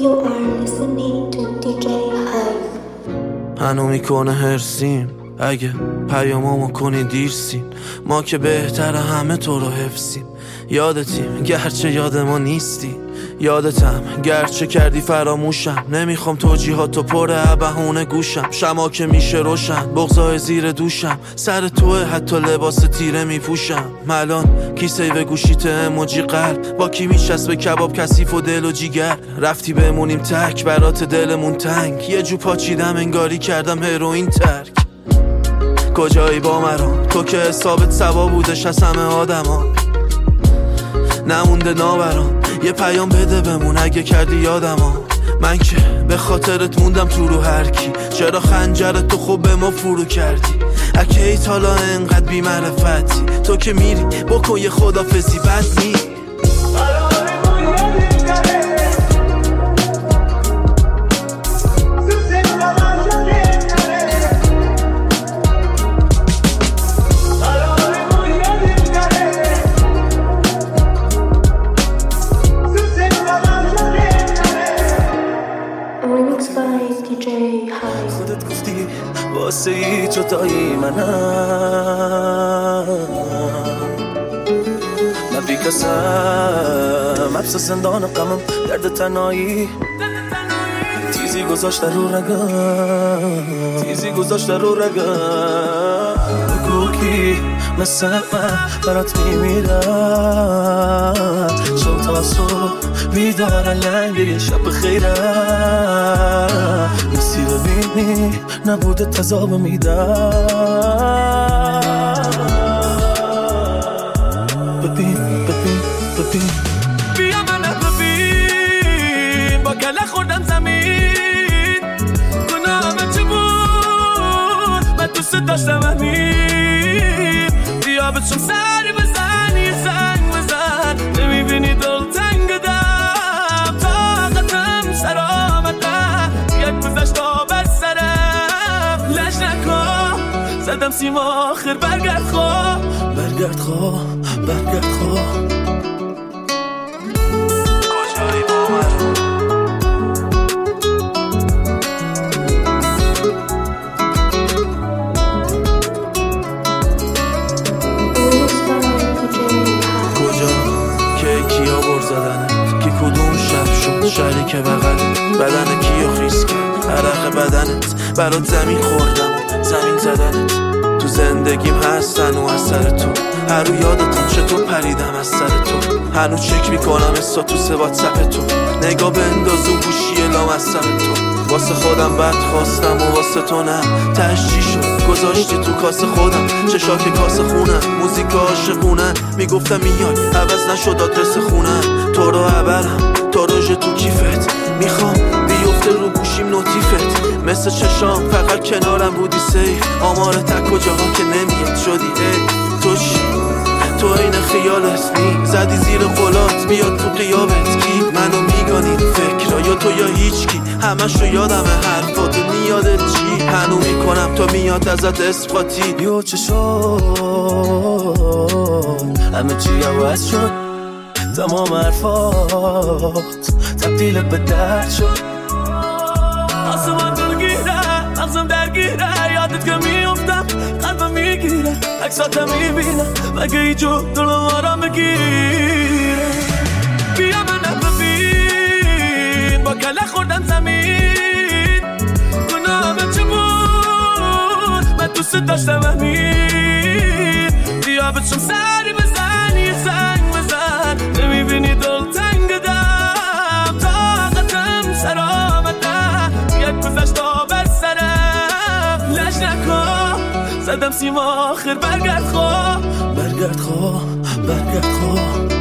You are listening to DJ Hive. هنو میکنه هرسیم اگه پیامامو کنی دیرسیم، ما که بهتره همه تو رو حفظیم. یادتیم گرچه یاد ما نیستی، یادتم گرچه کردی فراموشم. نمیخوام توجیهاتو پر بهونه گوشم، شما که میشه روشن بغضای زیر دوشم. سر توه حتی لباس تیره میپوشم. ملان کیسه به گوشیت اموجی قلب، با کی میشست کباب کثیف و دل و جیگر. رفتی بمونیم تک برات دلمون تنگ، یه جو پاچیدم انگاری کردم هروئین ترک. کجایی با مرام تو که حسابت سوا بودش از همه آدما، نمونده ناورام. یه پیام بده بمون اگه کردی یادما. من که به خاطرت موندم تو رو هر کی، چرا خنجرت تو خوب به ما فرو کردی؟ اگه ایت حالا انقدر بی معرفتی، تو که میری بکن یه خدافزی بد می. خودت گفتی واسه ای جدایی منم، من بی کسم حبس زندان غمم، درد تنهایی تیزی گذاشته رو رگم، تیزی گذاشته رو رگم. بگو کی مثل من برات میمیرم، شب تا صبح بیدارم لنگ شب خیرم. نیستی ببینی نبوده تذاب میدم. ببین ببین ببین بیا منو ببین، با گله خوردم زمین. گناهم چه بود من دوست داشتم همین. بیا بچم سری بزن یه زنگ بزن، نمیبینی دل تنگ دم. طاقتم سر آمدم یک گذشت آب سرم. لش نکن زدم سیم آخر برگرد خواه، برگرد خواه، برگرد خواه. کجایی با من کدوم شب شد شریک بغلت، بدن کیو خیس کرد عرق بدنت. برات زمین خوردم زمین زدنت، تو زندگیم هستن و از سر تو. هر رو یادتون چطور پریدم از سر تو. هنو چک میکنم استاتوس واتساپ تو، نگاه بنداز و گوشی لام از سر تو. واسه خودم بد خواستم و واسه تو نه. تشجی شد گذاشتی تو کاسه خودم، چشاک کاسه خونم. موزیک عاشقونه میگفتم میای، عوض نشد آدرس خونم. تو رو عبرم تا روژ تو کیفت، میخوام بیفته رو گوشیم نوتیفت. مثل چشام فقط کنارم بودی سیف، آمارت از کجاها که نمیاد شدی ای. تو چی؟ تو این خیالت نی زدی زیر قلات، بیاد تو قیابت کی؟ منو میگانی فکر یا تو یا هیچ کی؟ همشو یادمه حرفات نیادت چی؟ هنو میکنم تا میاد ازت اسقاطی. یو چه شد همه چی عوض شد، تمام حرفات تبدیل به درد شد. آسمان درگیره مغزم درگیره، یادت که میافتم قلبم میگیره. عکساتم میبینم مگه ایجو دلم آرام بگیره. بیا منو ببین، با گله خوردم زمین. گناهم چه بود من دوست داشتم همین. بیا بچم سری بزن یه زنگ بزن، نمیبینی دل تنگ دم. طاقتم سر آمدم یک گذشت آب سرم. لش نکن زدم سیم آخر برگرد خواه، برگرد خواه، برگرد خواه.